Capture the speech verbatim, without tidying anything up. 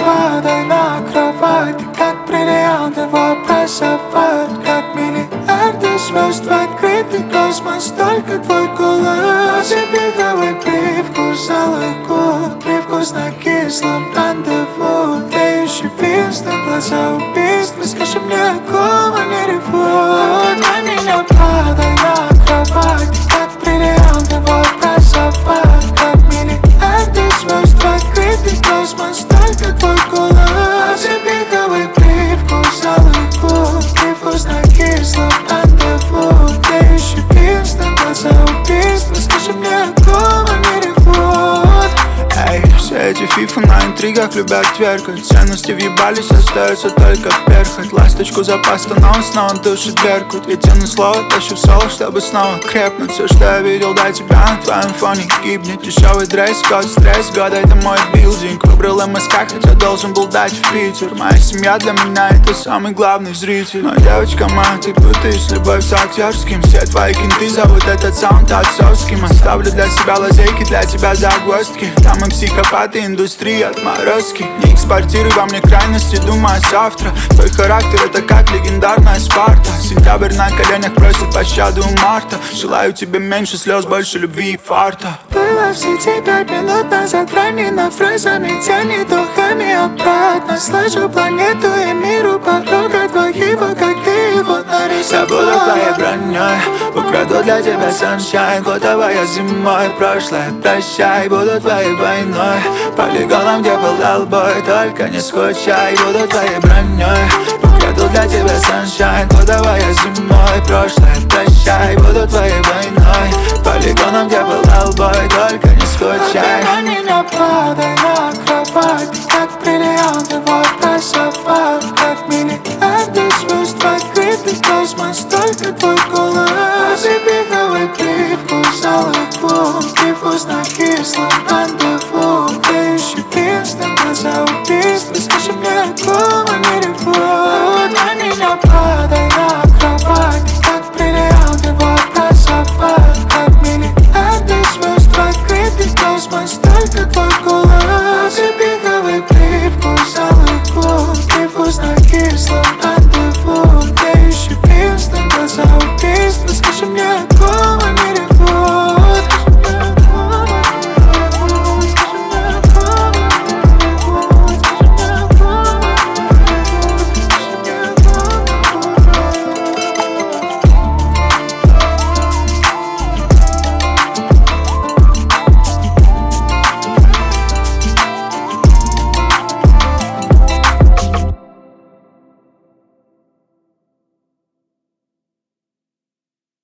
падай на кровать. И как бриллианты выбрасывают, как миллиарды звезд в открытый космос. Только твой голос и беговый привкус алых губ, привкус на кислом рандеву. Тлеющий винстон, глаза убийства. Скажи мне, о ком они ревут. На меня падай на кровать. И как бриллианты выбрасывают, как миллиарды звезд в открытый космос. Только твой голос и беговый привкус алых губ, привкус на кислом рандеву. Тлеющий винстон, глаза убийства. Скажи мне, о ком они ревут. Эй, все эти фифы на интригах любят тверкать. Ценности въебались, остается только перхоть. Ласточку за пасту, но он снова душит беркут. Я тяну слово, тащу в соло, чтобы снова крепнуть. Все, что я видел до тебя на твоем фоне гибнет. Дешевый дресс-код, стресс года, это мой билдинг. Выбрал МСК, хотя должен был дать в Питер. Моя семья для меня это самый главный зритель. Но девочка моя, ты путаешь любовь с актерским. Все твои кенты зовут этот саунд отцовским. Оставлю для себя лазейки, для тебя загвоздки. Там и психопаты, индустрия отморозки. Не экспортируй во мне крайности, думая завтра. Твой характер это как легендарная Спарта. Сентябрь на коленях просит пощаду у марта. Желаю тебе меньше слез, больше любви и фарта. Было в сети пять минут назад, ранено фразами, тянет духами обратно. Слышу планету и миру порога твоего, как ты его нарисовал. Я буду твоей броней, украду для тебя sunshine. Глотовая зимой, прошлое прощай. Буду твоей войной, полигоном, где пылал бой. Только не скучай, буду твоей броней. Украду для тебя sunshine. Глотовая зимой, прошлое прощай. Буду твоей войной, полигоном, где пылал бой. Только не скучай. На меня падай на